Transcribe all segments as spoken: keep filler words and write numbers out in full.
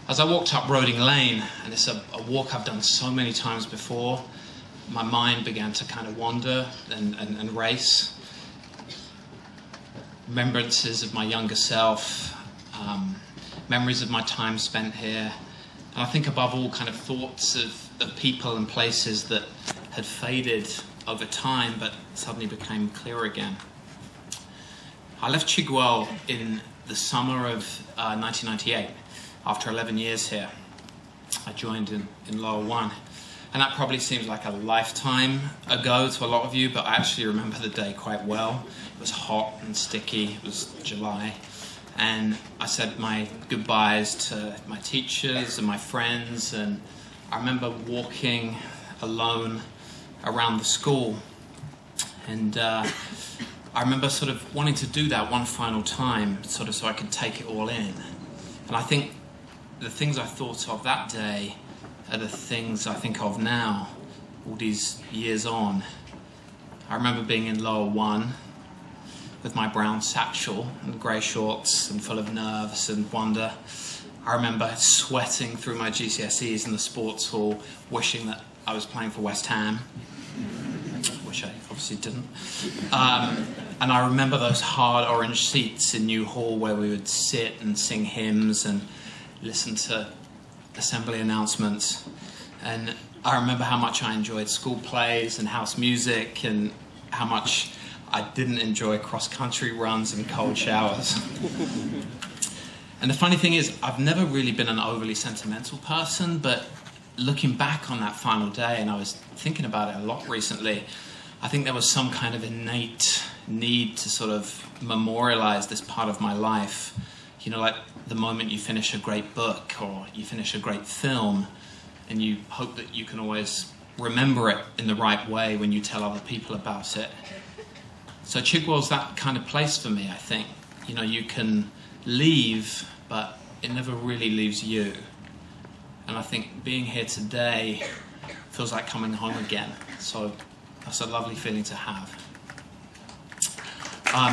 As I walked up Roding Lane, and it's a, a walk I've done so many times before, my mind began to kind of wander and, and, and race. Remembrances of my younger self, um, memories of my time spent here, and I think above all kind of thoughts of, of people and places that had faded over time but suddenly became clear again. I left Chigwell in the summer of uh, nineteen ninety-eight, after eleven years here. I joined in, in Lower One, and that probably seems like a lifetime ago to a lot of you, but I actually remember the day quite well. It was hot and sticky, it was July, and I said my goodbyes to my teachers and my friends, and I remember walking alone around the school, and uh, I remember sort of wanting to do that one final time, sort of so I could take it all in. And I think the things I thought of that day are the things I think of now, all these years on. I remember being in Lower One with my brown satchel and grey shorts and full of nerves and wonder. I remember sweating through my G C S Es in the sports hall, wishing that I was playing for West Ham. Which I obviously didn't. Um, and I remember those hard orange seats in New Hall where we would sit and sing hymns and listen to assembly announcements. And I remember how much I enjoyed school plays and house music, and how much I didn't enjoy cross-country runs and cold showers. And the funny thing is, I've never really been an overly sentimental person, but looking back on that final day, and I was thinking about it a lot recently, I think there was some kind of innate need to sort of memorialize this part of my life. You know, like the moment you finish a great book or you finish a great film, and you hope that you can always remember it in the right way when you tell other people about it. So Chigwell's that kind of place for me, I think. You know, you can leave, but it never really leaves you. And I think being here today feels like coming home again. So that's a lovely feeling to have. Um,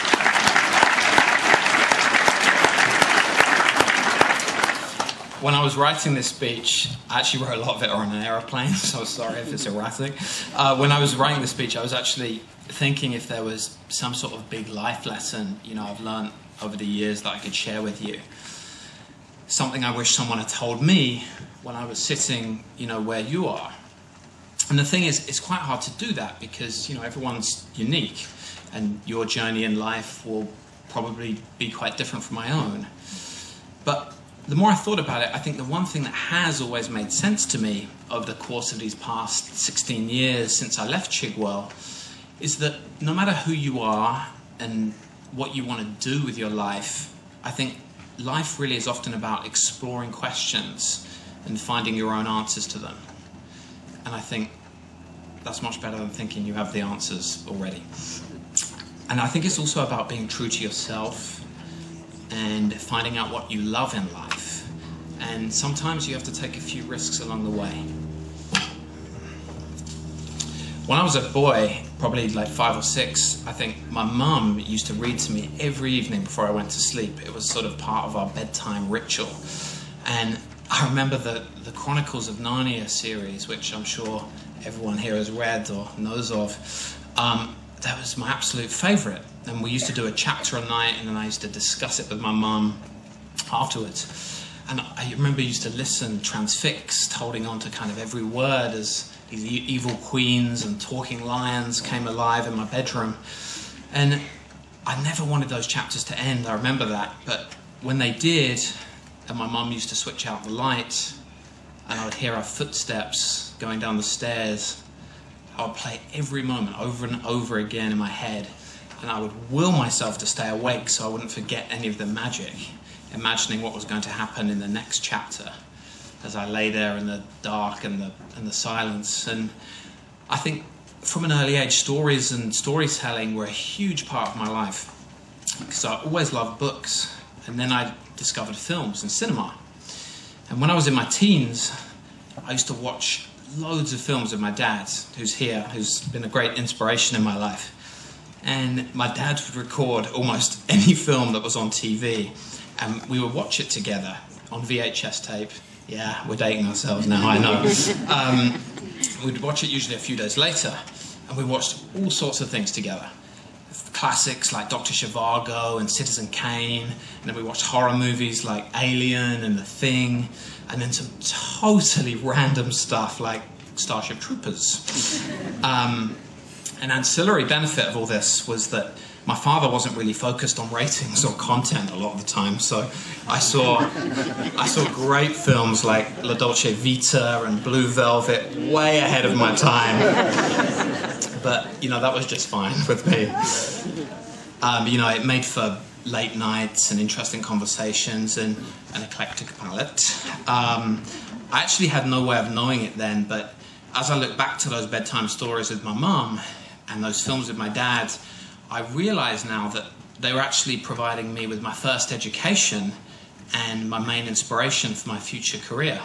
when I was writing this speech, I actually wrote a lot of it on an aeroplane, so sorry if it's erratic. Uh, when I was writing the speech, I was actually thinking if there was some sort of big life lesson, you know, I've learned over the years that I could share with you. Something I wish someone had told me when I was sitting, you know, where you are. And the thing is, it's quite hard to do that because, you know, everyone's unique, and your journey in life will probably be quite different from my own. But the more I thought about it, I think the one thing that has always made sense to me over the course of these past sixteen years since I left Chigwell is that no matter who you are and what you want to do with your life, I think life really is often about exploring questions and finding your own answers to them. And I think that's much better than thinking you have the answers already. And I think it's also about being true to yourself and finding out what you love in life. And sometimes you have to take a few risks along the way. When I was a boy, probably like five or six, I think my mum used to read to me every evening before I went to sleep. It was sort of part of our bedtime ritual. And I remember the, the Chronicles of Narnia series, which I'm sure everyone here has read or knows of. Um, that was my absolute favourite. And we used to do a chapter a night, and then I used to discuss it with my mum afterwards. And I remember I used to listen transfixed, holding on to kind of every word as these e evil queens and talking lions came alive in my bedroom. And I never wanted those chapters to end, I remember that. But when they did, and my mum used to switch out the light, and I would hear her footsteps going down the stairs, I would play every moment over and over again in my head, and I would will myself to stay awake so I wouldn't forget any of the magic, imagining what was going to happen in the next chapter as I lay there in the dark and the, and the silence. And I think from an early age, stories and storytelling were a huge part of my life, because I always loved books, and then I discovered films and cinema. And when I was in my teens, I used to watch loads of films with my dad, who's here, who's been a great inspiration in my life. And my dad would record almost any film that was on T V, and we would watch it together on V H S tape. Yeah, we're dating ourselves now, I know. Um, we'd watch it usually a few days later, and we watched all sorts of things together. Classics like Doctor Zhivago and Citizen Kane, and then we watched horror movies like Alien and The Thing, and then some totally random stuff like Starship Troopers. Um, an ancillary benefit of all this was that my father wasn't really focused on ratings or content a lot of the time, so I saw I saw great films like La Dolce Vita and Blue Velvet way ahead of my time. But, you know, that was just fine with me. Um, you know, it made for late nights and interesting conversations and an eclectic palette. Um, I actually had no way of knowing it then, but as I look back to those bedtime stories with my mum and those films with my dad, I realise now that they were actually providing me with my first education and my main inspiration for my future career.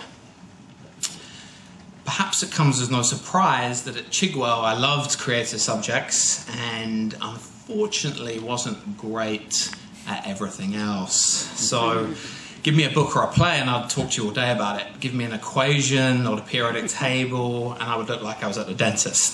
Perhaps it comes as no surprise that at Chigwell I loved creative subjects and unfortunately wasn't great at everything else. So give me a book or a play and I'd talk to you all day about it. Give me an equation or the periodic table and I would look like I was at the dentist.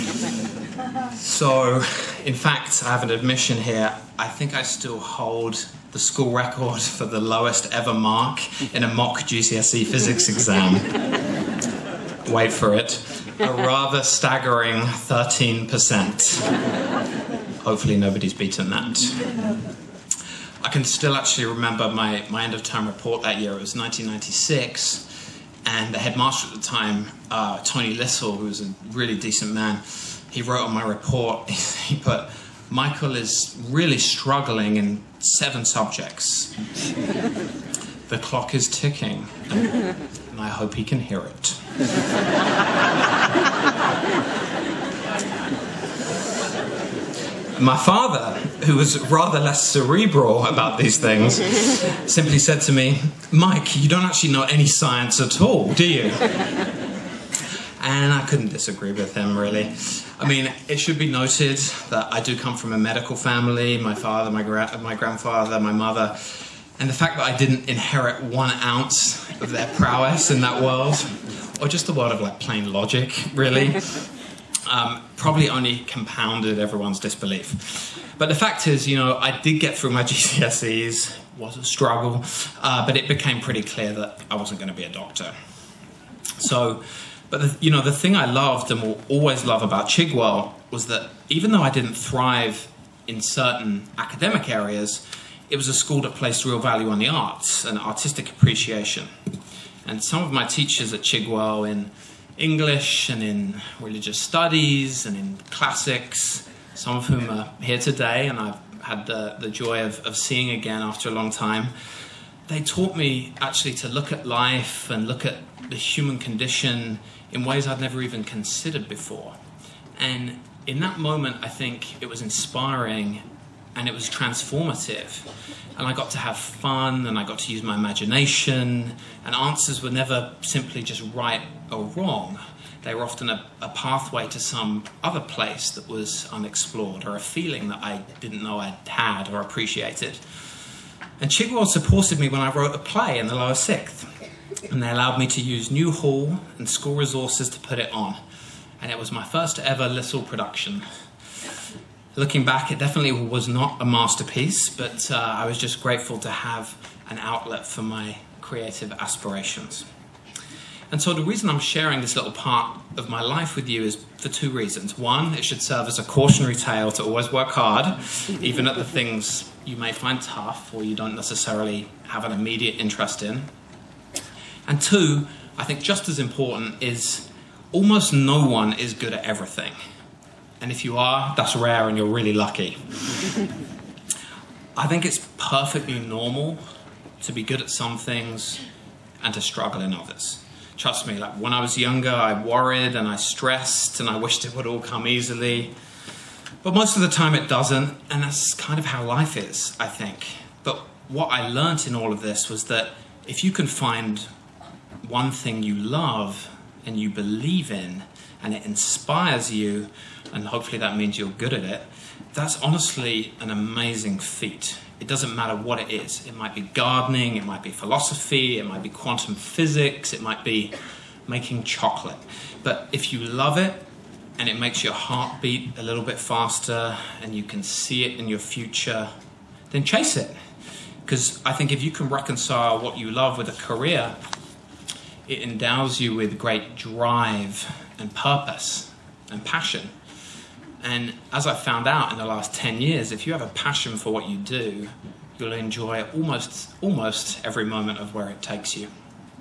So, in fact, I have an admission here. I think I still hold the school record for the lowest ever mark in a mock G C S E physics exam. Wait for it. A rather staggering thirteen percent. Hopefully nobody's beaten that. I can still actually remember my, my end-of-term report that year. It was nineteen ninety-six, and the headmaster at the time, uh, Tony Little, who was a really decent man, he wrote on my report, he put, "Michael is really struggling in seven subjects. The clock is ticking, and, and I hope he can hear it." My father, who was rather less cerebral about these things, simply said to me, "Mike, you don't actually know any science at all, do you?" And I couldn't disagree with him, really. I mean, it should be noted that I do come from a medical family, my father, my, gra my grandfather, my mother, and the fact that I didn't inherit one ounce of their prowess in that world, or just the world of like plain logic, really, um, probably only compounded everyone's disbelief. But the fact is, you know, I did get through my G C S Es, was a struggle, uh, but it became pretty clear that I wasn't going to be a doctor. So, but the, you know, the thing I loved and will always love about Chigwell was that even though I didn't thrive in certain academic areas, it was a school that placed real value on the arts and artistic appreciation. And some of my teachers at Chigwell in English and in religious studies and in classics, some of whom are here today and I've had the, the joy of, of seeing again after a long time, they taught me actually to look at life and look at the human condition in ways I'd never even considered before. And in that moment, I think it was inspiring and it was transformative. And I got to have fun and I got to use my imagination, and answers were never simply just right or wrong. They were often a, a pathway to some other place that was unexplored, or a feeling that I didn't know I'd had or appreciated. And Chigwell supported me when I wrote a play in the lower sixth, and they allowed me to use New Hall and school resources to put it on. And it was my first ever Little production. Looking back, it definitely was not a masterpiece, but uh, I was just grateful to have an outlet for my creative aspirations. And so the reason I'm sharing this little part of my life with you is for two reasons. One, it should serve as a cautionary tale to always work hard, even at the things you may find tough or you don't necessarily have an immediate interest in. And two, I think just as important is almost no one is good at everything. And if you are, that's rare and you're really lucky. I think it's perfectly normal to be good at some things and to struggle in others. Trust me, like when I was younger, I worried and I stressed and I wished it would all come easily. But most of the time it doesn't, and that's kind of how life is, I think. But what I learnt in all of this was that if you can find one thing you love and you believe in, and it inspires you, and hopefully that means you're good at it, that's honestly an amazing feat. It doesn't matter what it is. It might be gardening, it might be philosophy, it might be quantum physics, it might be making chocolate. But if you love it, and it makes your heart beat a little bit faster, and you can see it in your future, then chase it. Because I think if you can reconcile what you love with a career, it endows you with great drive and purpose and passion. And as I found out in the last ten years, if you have a passion for what you do, you'll enjoy almost, almost every moment of where it takes you.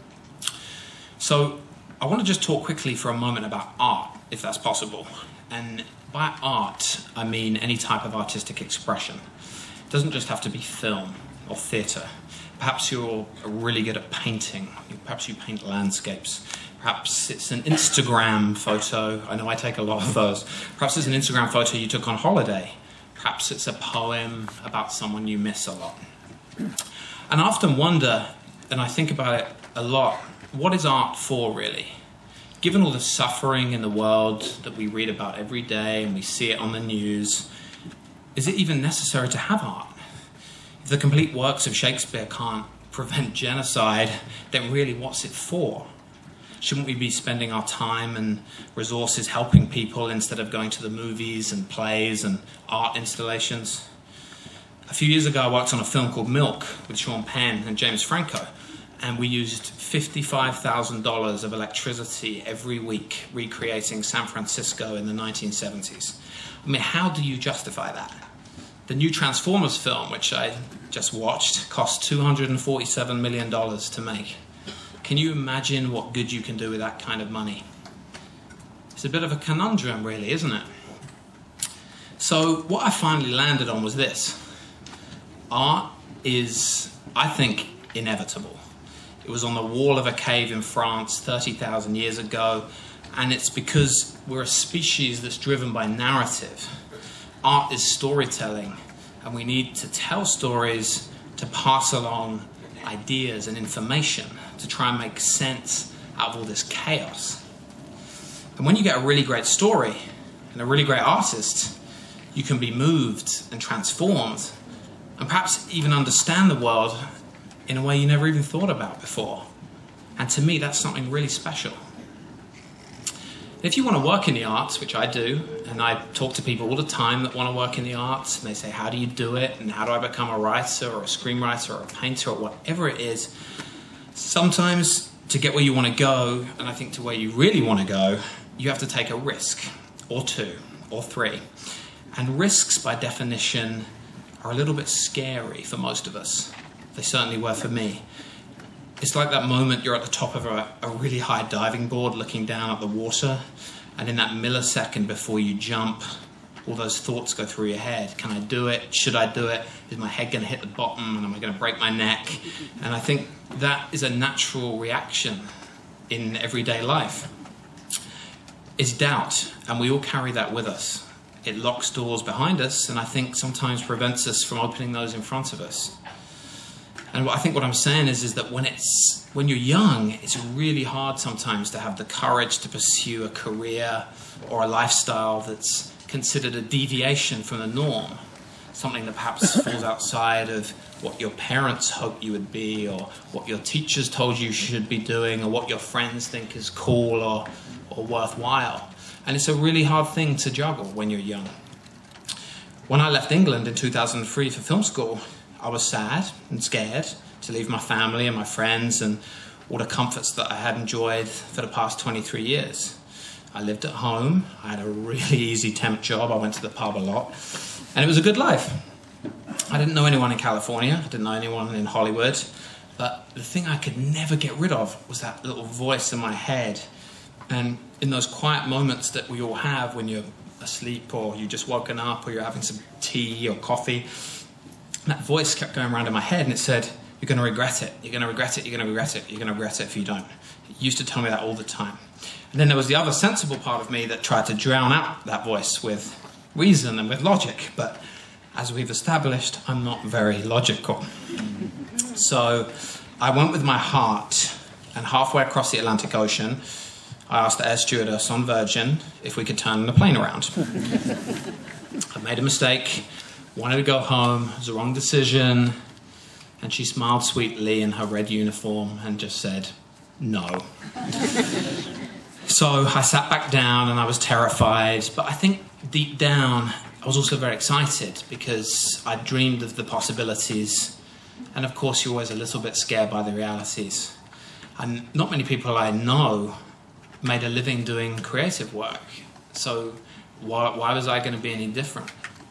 So I want to just talk quickly for a moment about art, if that's possible. And by art, I mean any type of artistic expression. It doesn't just have to be film or theatre. Perhaps you're really good at painting. Perhaps you paint landscapes. Perhaps it's an Instagram photo. I know I take a lot of those. Perhaps it's an Instagram photo you took on holiday. Perhaps it's a poem about someone you miss a lot. And I often wonder, and I think about it a lot, what is art for, really? Given all the suffering in the world that we read about every day and we see it on the news, is it even necessary to have art? If the complete works of Shakespeare can't prevent genocide, then really what's it for? Shouldn't we be spending our time and resources helping people instead of going to the movies and plays and art installations? A few years ago, I worked on a film called Milk with Sean Penn and James Franco, and we used fifty-five thousand dollars of electricity every week recreating San Francisco in the nineteen seventies. I mean, how do you justify that? The new Transformers film, which I just watched, cost two hundred forty-seven million dollars to make. Can you imagine what good you can do with that kind of money? It's a bit of a conundrum, really, isn't it? So what I finally landed on was this. Art is, I think, inevitable. It was on the wall of a cave in France thirty thousand years ago, and it's because we're a species that's driven by narrative. Art is storytelling, and we need to tell stories to pass along ideas and information to try and make sense out of all this chaos. And when you get a really great story and a really great artist, you can be moved and transformed and perhaps even understand the world in a way you never even thought about before. And to me, that's something really special. If you want to work in the arts, which I do, and I talk to people all the time that want to work in the arts, and they say, how do you do it? And how do I become a writer or a screenwriter or a painter or whatever it is? Sometimes to get where you want to go, and I think to where you really want to go, you have to take a risk, or two, or three. And risks, by definition, are a little bit scary for most of us. They certainly were for me. It's like that moment you're at the top of a, a really high diving board looking down at the water, and in that millisecond before you jump, all those thoughts go through your head. Can I do it? Should I do it? Is my head going to hit the bottom, and am I going to break my neck? And I think that is a natural reaction in everyday life. It's doubt, and we all carry that with us. It locks doors behind us, and I think sometimes prevents us from opening those in front of us. And I think what I'm saying is, is that when it's when you're young, it's really hard sometimes to have the courage to pursue a career or a lifestyle that's considered a deviation from the norm, something that perhaps falls outside of what your parents hope you would be, or what your teachers told you you should be doing, or what your friends think is cool or, or worthwhile. And it's a really hard thing to juggle when you're young. When I left England in two thousand three for film school, I was sad and scared to leave my family and my friends and all the comforts that I had enjoyed for the past twenty-three years. I lived at home, I had a really easy temp job, I went to the pub a lot, and it was a good life. I didn't know anyone in California, I didn't know anyone in Hollywood, but the thing I could never get rid of was that little voice in my head. And in those quiet moments that we all have when you're asleep, or you've just woken up, or you're having some tea or coffee, that voice kept going around in my head, and it said, you're going to regret it, you're going to regret it, you're going to regret it, you're going to regret it if you don't. It used to tell me that all the time. And then there was the other sensible part of me that tried to drown out that voice with reason and with logic, but as we've established, I'm not very logical. So I went with my heart, and halfway across the Atlantic Ocean, I asked the air stewardess on Virgin if we could turn the plane around. I made a mistake, wanted to go home, it was the wrong decision, and she smiled sweetly in her red uniform and just said, no. So I sat back down and I was terrified, but I think deep down I was also very excited because I dreamed of the possibilities, and of course you're always a little bit scared by the realities. And not many people I know made a living doing creative work, so why, why was I going to be any different?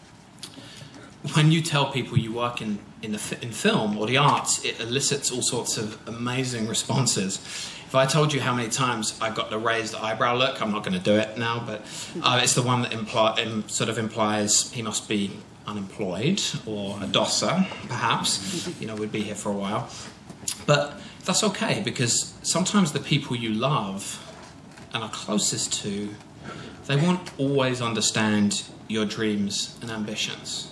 When you tell people you work in, in, the, in film or the arts, it elicits all sorts of amazing responses. If I told you how many times I got the raised eyebrow look, I'm not going to do it now, but uh, it's the one that impli im sort of implies he must be unemployed or a dosser, perhaps. You know, we'd be here for a while. But that's okay, because sometimes the people you love and are closest to, they won't always understand your dreams and ambitions.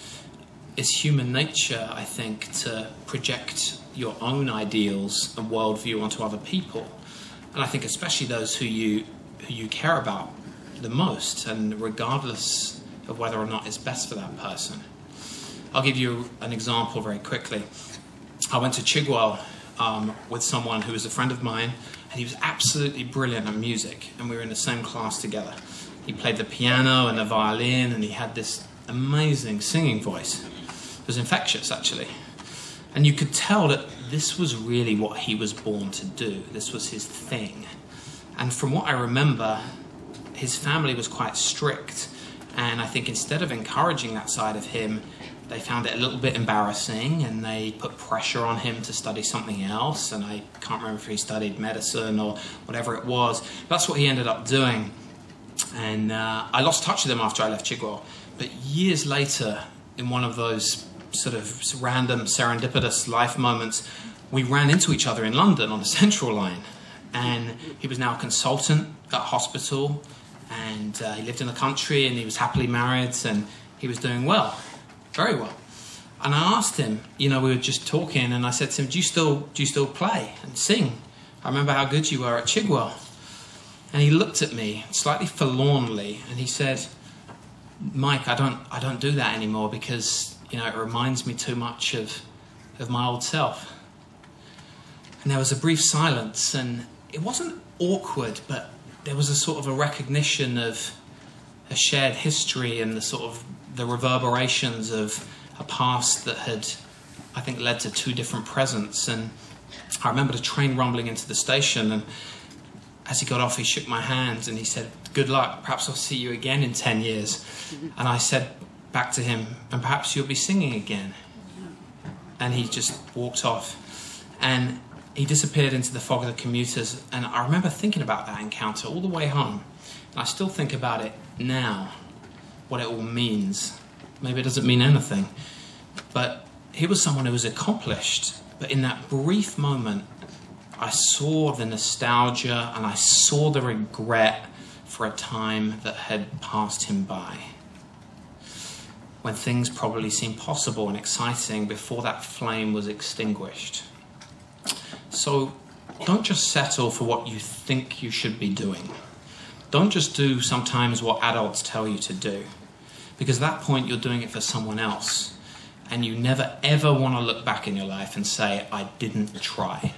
It's human nature, I think, to project your own ideals and worldview onto other people. And I think especially those who you, who you care about the most, and regardless of whether or not it's best for that person. I'll give you an example very quickly. I went to Chigwell um, with someone who was a friend of mine, and he was absolutely brilliant at music, and we were in the same class together. He played the piano and the violin, and he had this amazing singing voice. It was infectious, actually. And you could tell that this was really what he was born to do. This was his thing. And from what I remember, his family was quite strict. And I think instead of encouraging that side of him, they found it a little bit embarrassing, and they put pressure on him to study something else. And I can't remember if he studied medicine or whatever it was. That's what he ended up doing. And uh, I lost touch with him after I left Chigwell. But years later, in one of those sort of random serendipitous life moments, we ran into each other in London on the Central Line, and he was now a consultant at a hospital, and uh, he lived in the country, and he was happily married, and he was doing well, very well. And I asked him, you know, we were just talking, and I said to him, do you still, do you still play and sing? I remember how good you were at Chigwell. And he looked at me slightly forlornly, and he said, Mike, I don't, I don't do that anymore because, you know, it reminds me too much of, of my old self. And there was a brief silence, and it wasn't awkward, but there was a sort of a recognition of a shared history and the sort of the reverberations of a past that had, I think, led to two different presents. And I remember the train rumbling into the station, and as he got off, he shook my hand and he said, good luck, perhaps I'll see you again in ten years. And I said back to him, and perhaps you'll be singing again. And he just walked off. And he disappeared into the fog of the commuters. And I remember thinking about that encounter all the way home. And I still think about it now, what it all means. Maybe it doesn't mean anything. But he was someone who was accomplished. But in that brief moment, I saw the nostalgia and I saw the regret for a time that had passed him by, when things probably seemed possible and exciting before that flame was extinguished. So don't just settle for what you think you should be doing. Don't just do sometimes what adults tell you to do, because at that point you're doing it for someone else, and you never ever want to look back in your life and say, I didn't try.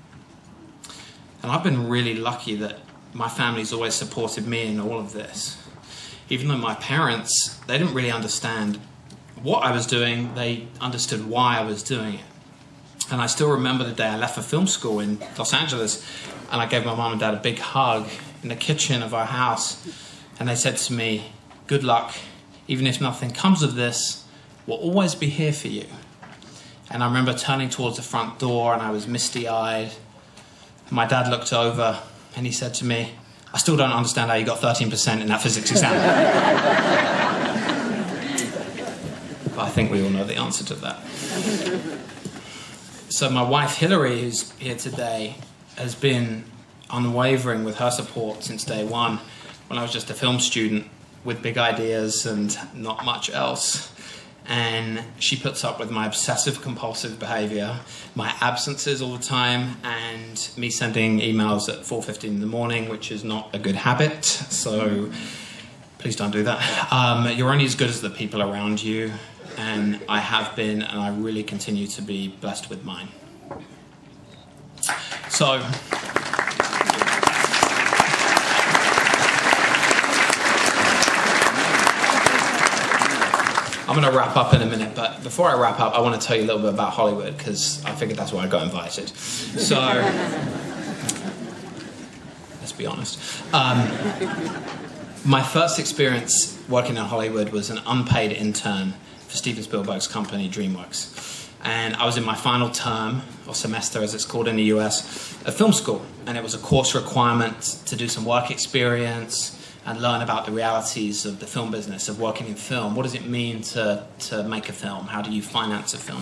And I've been really lucky that my family's always supported me in all of this. Even though my parents, they didn't really understand what I was doing, they understood why I was doing it. And I still remember the day I left for film school in Los Angeles, and I gave my mom and dad a big hug in the kitchen of our house. And they said to me, good luck, even if nothing comes of this, we'll always be here for you. And I remember turning towards the front door, and I was misty-eyed. My dad looked over and he said to me, I still don't understand how you got thirteen percent in that physics exam. But I think we all know the answer to that. So my wife Hillary, who's here today, has been unwavering with her support since day one, when I was just a film student with big ideas and not much else. And she puts up with my obsessive-compulsive behaviour, my absences all the time, and me sending emails at four fifteen in the morning, which is not a good habit. So Please don't do that. Um, you're only as good as the people around you, and I have been, and I really continue to be blessed with mine. So, I'm going to wrap up in a minute, but before I wrap up, I want to tell you a little bit about Hollywood, because I figured that's why I got invited. So, let's be honest. Um, my first experience working in Hollywood was an unpaid intern for Steven Spielberg's company, DreamWorks. And I was in my final term, or semester as it's called in the U S, of film school. And it was a course requirement to do some work experience and learn about the realities of the film business, of working in film. What does it mean to, to make a film? How do you finance a film?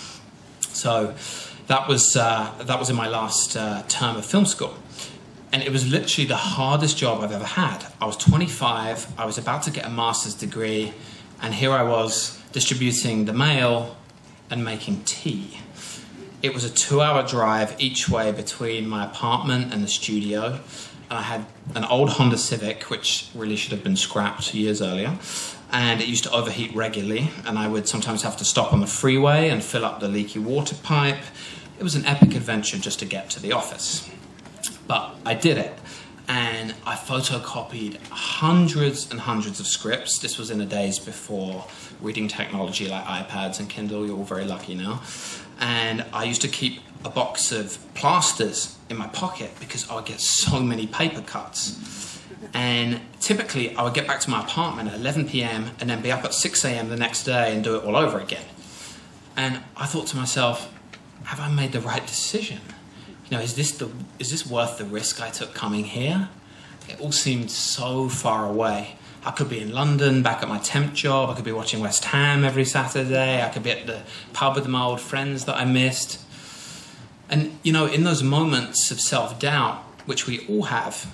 So that was, uh, that was in my last uh, term of film school. And it was literally the hardest job I've ever had. I was twenty-five, I was about to get a master's degree, and here I was distributing the mail and making tea. It was a two-hour drive each way between my apartment and the studio. And I had an old Honda Civic, which really should have been scrapped years earlier, and it used to overheat regularly, and I would sometimes have to stop on the freeway and fill up the leaky water pipe. It was an epic adventure just to get to the office. But I did it, and I photocopied hundreds and hundreds of scripts. This was in the days before reading technology like iPads and Kindle. You're all very lucky now. And I used to keep a box of plasters in my pocket because I would get so many paper cuts. And typically I would get back to my apartment at eleven p m and then be up at six a m the next day and do it all over again. And I thought to myself, have I made the right decision? You know, is this the, is this worth the risk I took coming here? It all seemed so far away. I could be in London, back at my temp job. I could be watching West Ham every Saturday. I could be at the pub with my old friends that I missed. And, you know, in those moments of self-doubt, which we all have,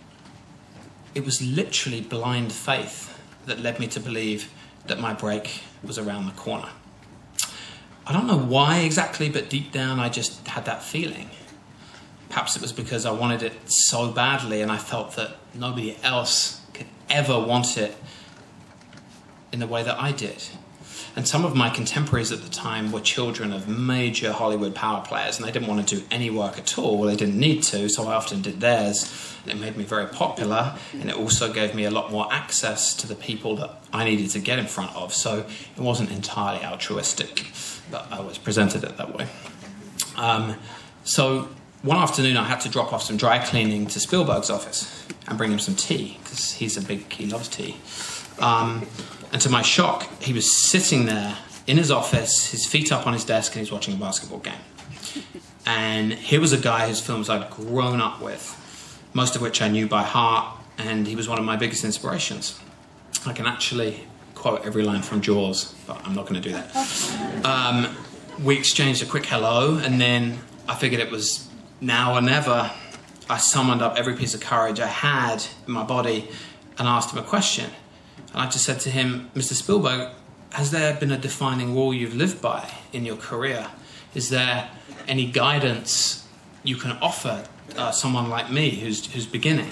it was literally blind faith that led me to believe that my break was around the corner. I don't know why exactly, but deep down I just had that feeling. Perhaps it was because I wanted it so badly and I felt that nobody else could ever want it in the way that I did. And some of my contemporaries at the time were children of major Hollywood power players, and they didn't want to do any work at all. They didn't need to, so I often did theirs. And it made me very popular, and it also gave me a lot more access to the people that I needed to get in front of. So it wasn't entirely altruistic, but I was presented it that way. Um, so one afternoon I had to drop off some dry cleaning to Spielberg's office and bring him some tea, because he's a big, he loves tea. Um, and to my shock, he was sitting there in his office, his feet up on his desk, and he's watching a basketball game. And here was a guy whose films I'd grown up with, most of which I knew by heart, and he was one of my biggest inspirations. I can actually quote every line from Jaws, but I'm not going to do that. Um, we exchanged a quick hello, and then I figured it was now or never. I summoned up every piece of courage I had in my body and asked him a question. And I just said to him, Mister Spielberg, has there been a defining rule you've lived by in your career? Is there any guidance you can offer uh, someone like me who's, who's beginning?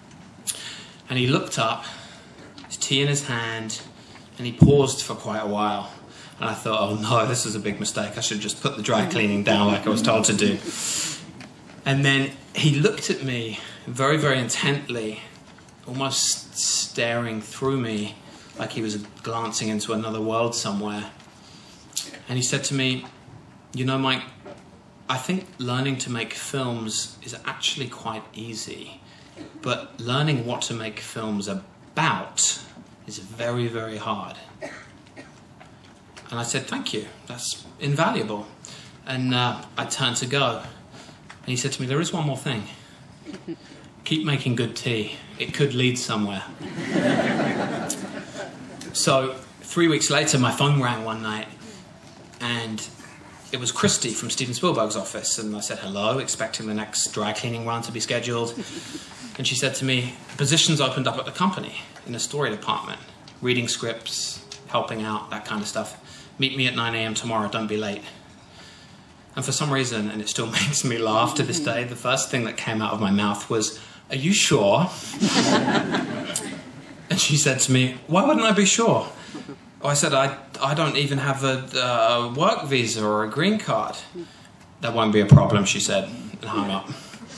And he looked up, his tea in his hand, and he paused for quite a while. And I thought, oh no, this is a big mistake. I should just put the dry cleaning down like I was told to do. And then he looked at me very, very intently, almost staring through me like he was glancing into another world somewhere. And he said to me, you know, Mike, I think learning to make films is actually quite easy, but learning what to make films about is very, very hard. And I said, thank you, that's invaluable. And uh, I turned to go. And he said to me, there is one more thing. Keep making good tea. It could lead somewhere. So three weeks later, my phone rang one night, and it was Christy from Steven Spielberg's office. And I said hello, expecting the next dry cleaning run to be scheduled. And she said to me, positions opened up at the company in the story department, reading scripts, helping out, that kind of stuff. Meet me at nine a m tomorrow, don't be late. And for some reason, and it still makes me laugh to this day, the first thing that came out of my mouth was, are you sure? And And she said to me, why wouldn't I be sure? I said, I, I don't even have a, a work visa or a green card. That won't be a problem, she said, and hung up.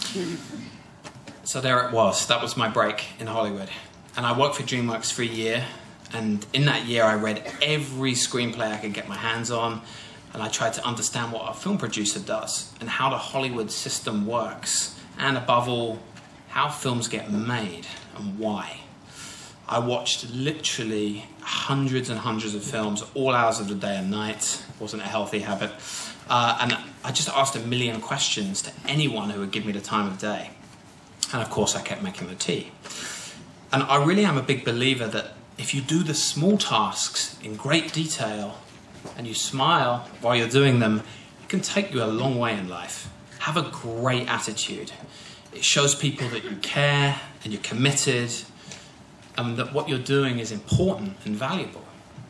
So there it was. That was my break in Hollywood. And I worked for DreamWorks for a year. And in that year, I read every screenplay I could get my hands on. And I tried to understand what a film producer does and how the Hollywood system works. And above all, how films get made and why. I watched literally hundreds and hundreds of films, all hours of the day and night. It wasn't a healthy habit. Uh, and I just asked a million questions to anyone who would give me the time of day. And of course, I kept making the tea. And I really am a big believer that if you do the small tasks in great detail and you smile while you're doing them, it can take you a long way in life. Have a great attitude. It shows people that you care and you're committed and that what you're doing is important and valuable.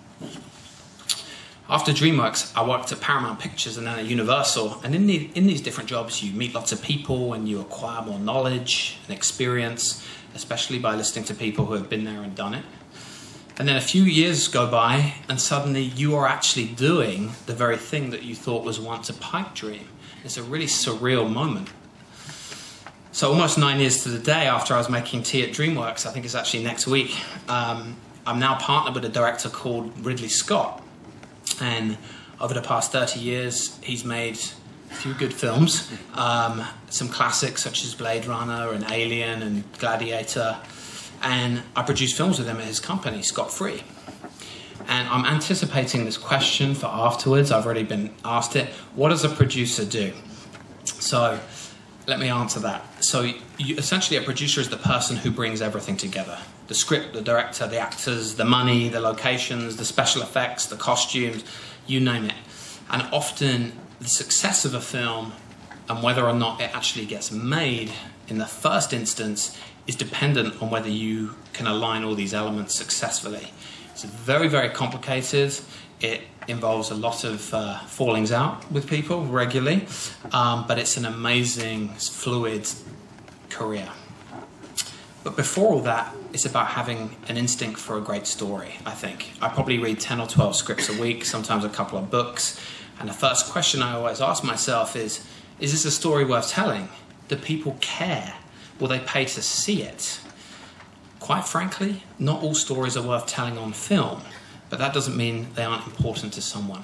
After DreamWorks, I worked at Paramount Pictures and then at Universal. And in, the, in these different jobs, you meet lots of people and you acquire more knowledge and experience, especially by listening to people who have been there and done it. And then a few years go by and suddenly you are actually doing the very thing that you thought was once a pipe dream. It's a really surreal moment. So almost nine years to the day after I was making tea at DreamWorks, I think it's actually next week, um, I'm now partnered with a director called Ridley Scott. And over the past thirty years, he's made a few good films, um, some classics such as Blade Runner and Alien and Gladiator. And I produce films with him at his company, Scott Free. And I'm anticipating this question for afterwards. I've already been asked it. What does a producer do? So let me answer that. So you, essentially a producer is the person who brings everything together. The script, the director, the actors, the money, the locations, the special effects, the costumes, you name it. And often the success of a film and whether or not it actually gets made in the first instance is dependent on whether you can align all these elements successfully. It's very, very complicated. It involves a lot of uh, fallings out with people regularly, um, but it's an amazing, fluid career. But before all that, it's about having an instinct for a great story, I think. I probably read ten or twelve scripts a week, sometimes a couple of books, and the first question I always ask myself is, is this a story worth telling? Do people care? Will they pay to see it? Quite frankly, not all stories are worth telling on film, but that doesn't mean they aren't important to someone.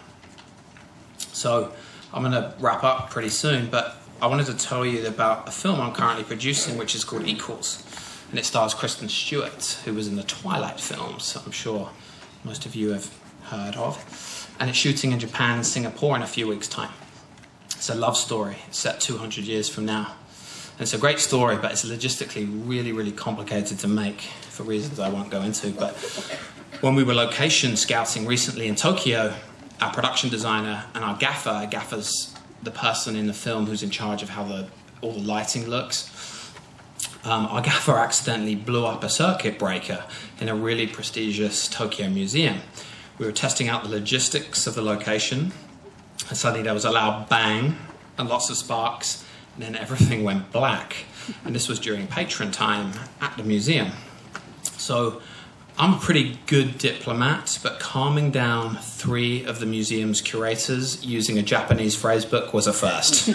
So I'm going to wrap up pretty soon, but I wanted to tell you about a film I'm currently producing, which is called Equals. And it stars Kristen Stewart, who was in the Twilight films, I'm sure most of you have heard of. And it's shooting in Japan and Singapore in a few weeks' time. It's a love story set two hundred years from now. And it's a great story, but it's logistically really, really complicated to make for reasons I won't go into. But when we were location scouting recently in Tokyo, our production designer and our gaffer, gaffer's the person in the film who's in charge of how the, all the lighting looks, um, our gaffer accidentally blew up a circuit breaker in a really prestigious Tokyo museum. We were testing out the logistics of the location, and suddenly there was a loud bang and lots of sparks, and then everything went black. And this was during patron time at the museum. So I'm a pretty good diplomat, but calming down three of the museum's curators using a Japanese phrase book was a first.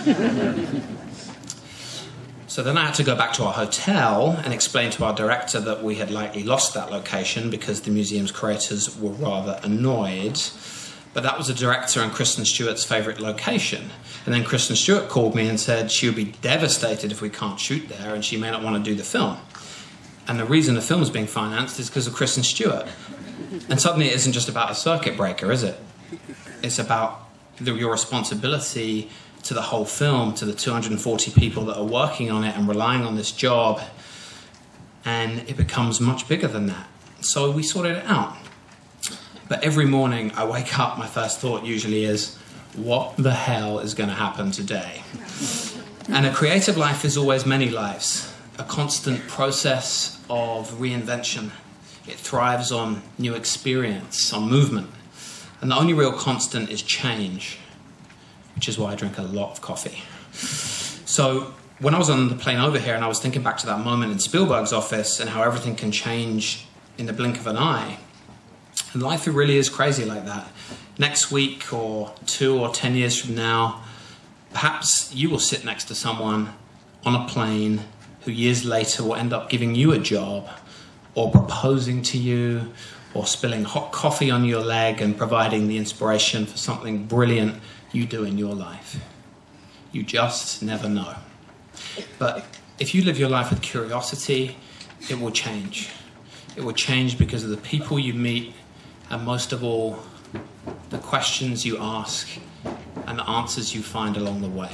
So then I had to go back to our hotel and explain to our director that we had likely lost that location because the museum's curators were rather annoyed. But that was the director and Kristen Stewart's favourite location. And then Kristen Stewart called me and said she would be devastated if we can't shoot there and she may not want to do the film. And the reason the film is being financed is because of Kristen Stewart. And suddenly it isn't just about a circuit breaker, is it? It's about the, your responsibility to the whole film, to the two hundred forty people that are working on it and relying on this job. And it becomes much bigger than that. So we sorted it out. But every morning I wake up, my first thought usually is, what the hell is going to happen today? And a creative life is always many lives, a constant process of reinvention. It thrives on new experience, on movement. And the only real constant is change, which is why I drink a lot of coffee. So when I was on the plane over here and I was thinking back to that moment in Spielberg's office and how everything can change in the blink of an eye. And life really is crazy like that. Next week or two or ten years from now, perhaps you will sit next to someone on a plane who years later will end up giving you a job or proposing to you or spilling hot coffee on your leg and providing the inspiration for something brilliant you do in your life. You just never know. But if you live your life with curiosity, it will change. It will change because of the people you meet, and most of all, the questions you ask and the answers you find along the way.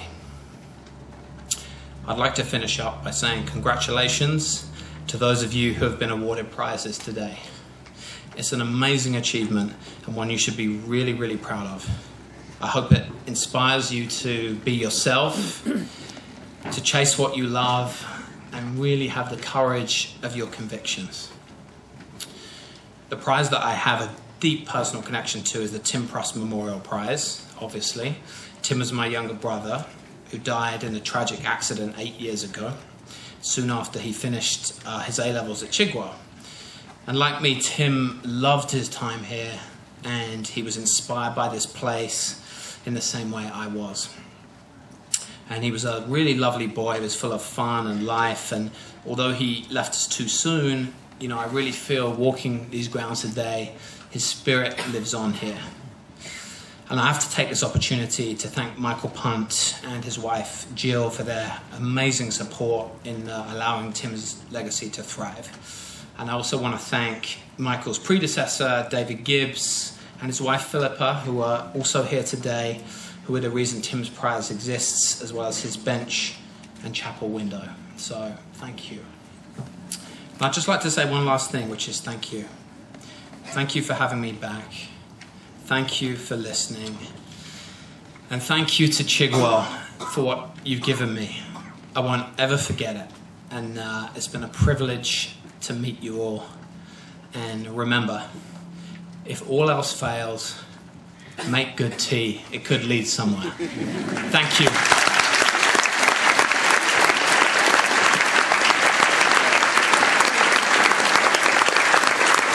I'd like to finish up by saying congratulations to those of you who have been awarded prizes today. It's an amazing achievement and one you should be really, really proud of. I hope it inspires you to be yourself, to chase what you love, and really have the courage of your convictions. The prize that I have a deep personal connection to is the Tim Pruss Memorial Prize, obviously. Tim was my younger brother who died in a tragic accident eight years ago, soon after he finished uh, his A-levels at Chigwell. And like me, Tim loved his time here, and he was inspired by this place in the same way I was. And he was a really lovely boy. He was full of fun and life, and although he left us too soon, you know, I really feel walking these grounds today, his spirit lives on here. And I have to take this opportunity to thank Michael Punt and his wife Jill for their amazing support in uh, allowing Tim's legacy to thrive. And I also want to thank Michael's predecessor, David Gibbs, and his wife Philippa, who are also here today, who are the reason Tim's Prize exists, as well as his bench and chapel window. So, thank you. And I'd just like to say one last thing, which is thank you. Thank you for having me back. Thank you for listening. And thank you to Chigwell for what you've given me. I won't ever forget it. And uh, it's been a privilege to meet you all. And remember, if all else fails, make good tea. It could lead somewhere. Thank you.